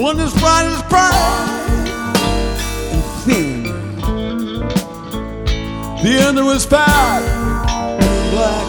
one as bright as pride and thin. The other was fat